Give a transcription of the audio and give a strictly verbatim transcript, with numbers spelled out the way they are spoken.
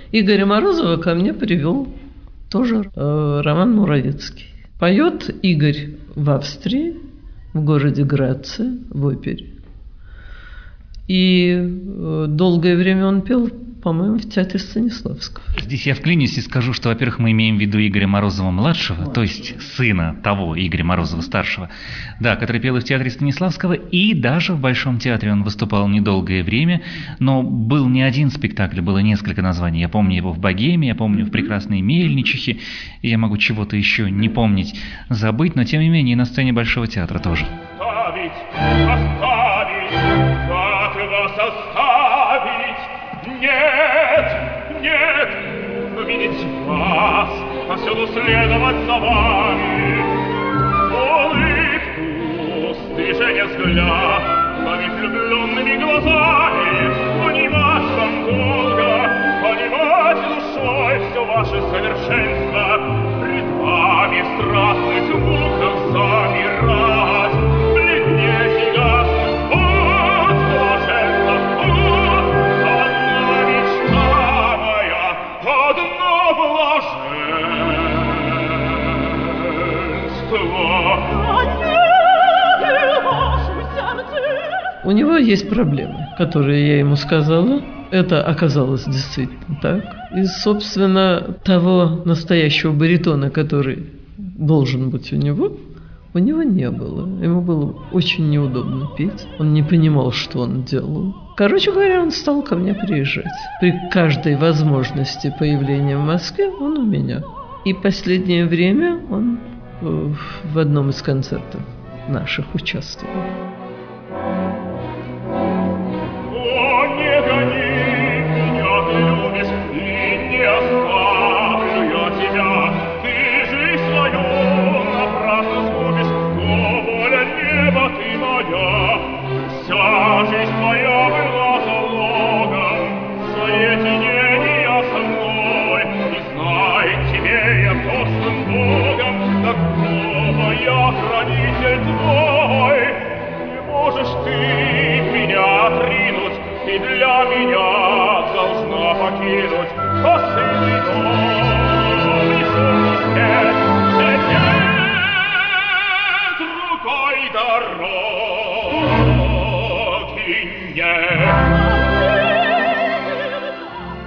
Игоря Морозова ко мне привел тоже э, Роман Муравецкий. Поет Игорь в Австрии, в городе Граце, в опере. И э, долгое время он пел, по-моему, в театре Станиславского. Здесь я вклинюсь и скажу, что, во-первых, мы имеем в виду Игоря Морозова-младшего, то есть сына того Игоря Морозова-старшего, да, который пел и в театре Станиславского, и даже в Большом театре он выступал недолгое время, но был не один спектакль, было несколько названий. Я помню его в «Богеме», я помню в «Прекрасной мельничихе», и я могу чего-то еще не помнить, забыть, но тем не менее и на сцене Большого театра тоже. Оставить, оставить, как вас оставить? Нет, нет, видеть вас, повсюду следовать за вами. Улыбку, движение взгляд, ловить влюбленными глазами, понимать вам долго, понимать душой все ваше совершенство, пред вами страстность в муках замирать, бледнеть и гаснуть, вот блаженство, вот одна мечта моя, одно блаженство. У него есть проблемы, которые я ему сказала. Это оказалось действительно так. И, собственно, того настоящего баритона, который должен быть у него, у него не было. Ему было очень неудобно петь. Он не понимал, что он делал. Короче говоря, он стал ко мне приезжать. При каждой возможности появления в Москве он у меня. И последнее время он в одном из концертов наших участвовал. Хранитель твой, не можешь ты меня отринуть, и для меня должна покинуть.